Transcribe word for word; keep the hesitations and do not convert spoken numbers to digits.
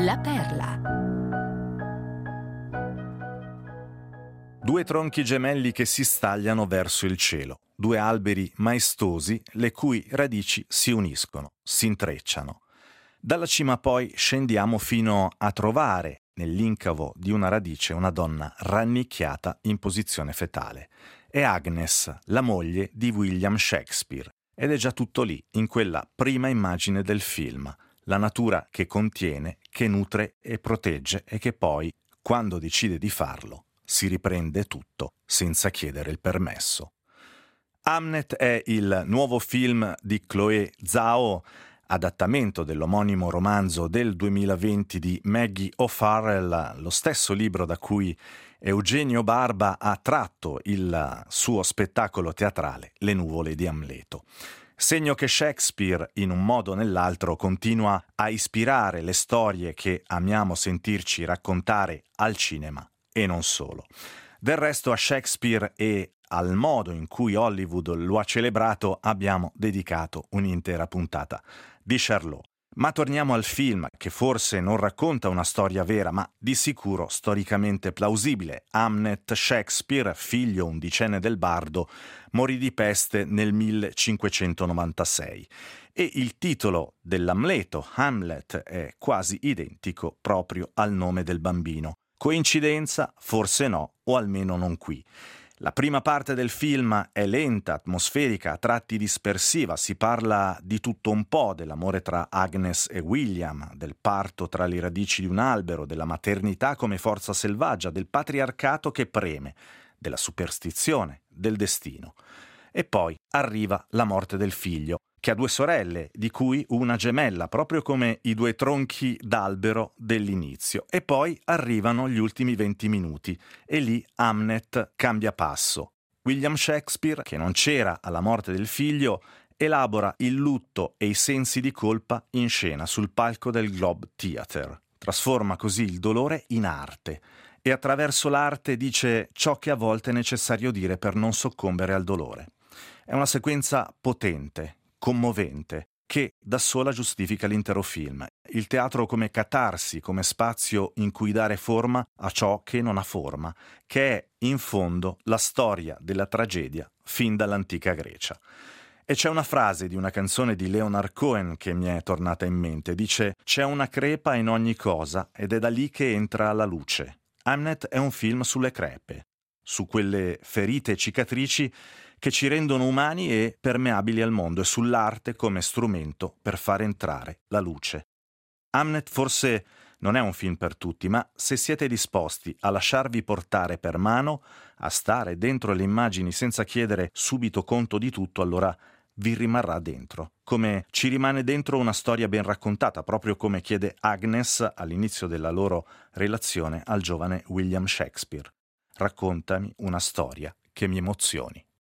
La Perla. Due tronchi gemelli che si stagliano verso il cielo, due alberi maestosi le cui radici si uniscono, si intrecciano. Dalla cima poi scendiamo fino a trovare nell'incavo di una radice una donna rannicchiata in posizione fetale. È Agnes, la moglie di William Shakespeare, ed è già tutto lì, in quella prima immagine del film, la natura che contiene, che nutre e protegge e che poi, quando decide di farlo, si riprende tutto senza chiedere il permesso. Hamnet è il nuovo film di Chloé Zhao, adattamento dell'omonimo romanzo del duemilaventi di Maggie O'Farrell, lo stesso libro da cui Eugenio Barba ha tratto il suo spettacolo teatrale Le nuvole di Amleto. Segno che Shakespeare, in un modo o nell'altro, continua a ispirare le storie che amiamo sentirci raccontare al cinema e non solo. Del resto a Shakespeare e al modo in cui Hollywood lo ha celebrato abbiamo dedicato un'intera puntata di Charlot. Ma torniamo al film, che forse non racconta una storia vera, ma di sicuro storicamente plausibile. Hamnet Shakespeare, figlio undicenne del bardo, morì di peste nel millecinquecentonovantasei. E il titolo dell'Amleto, Hamlet, è quasi identico proprio al nome del bambino. Coincidenza? Forse no, o almeno non qui. La prima parte del film è lenta, atmosferica, a tratti dispersiva, si parla di tutto un po', dell'amore tra Agnes e William, del parto tra le radici di un albero, della maternità come forza selvaggia, del patriarcato che preme, della superstizione, del destino. E poi arriva la morte del figlio, che ha due sorelle, di cui una gemella, proprio come i due tronchi d'albero dell'inizio. E poi arrivano gli ultimi venti minuti, e lì Hamnet cambia passo. William Shakespeare, che non c'era alla morte del figlio, elabora il lutto e i sensi di colpa in scena sul palco del Globe Theatre. Trasforma così il dolore in arte e attraverso l'arte dice ciò che a volte è necessario dire per non soccombere al dolore. È una sequenza potente, commovente, che da sola giustifica l'intero film. Il teatro come catarsi, come spazio in cui dare forma a ciò che non ha forma, che è, in fondo, la storia della tragedia fin dall'antica Grecia. E c'è una frase di una canzone di Leonard Cohen che mi è tornata in mente. Dice: «C'è una crepa in ogni cosa ed è da lì che entra la luce». Hamnet è un film sulle crepe, su quelle ferite e cicatrici che ci rendono umani e permeabili al mondo, e sull'arte come strumento per far entrare la luce. Hamnet forse non è un film per tutti, ma se siete disposti a lasciarvi portare per mano, a stare dentro le immagini senza chiedere subito conto di tutto, allora vi rimarrà dentro, come ci rimane dentro una storia ben raccontata, proprio come chiede Agnes all'inizio della loro relazione al giovane William Shakespeare. Raccontami una storia che mi emozioni.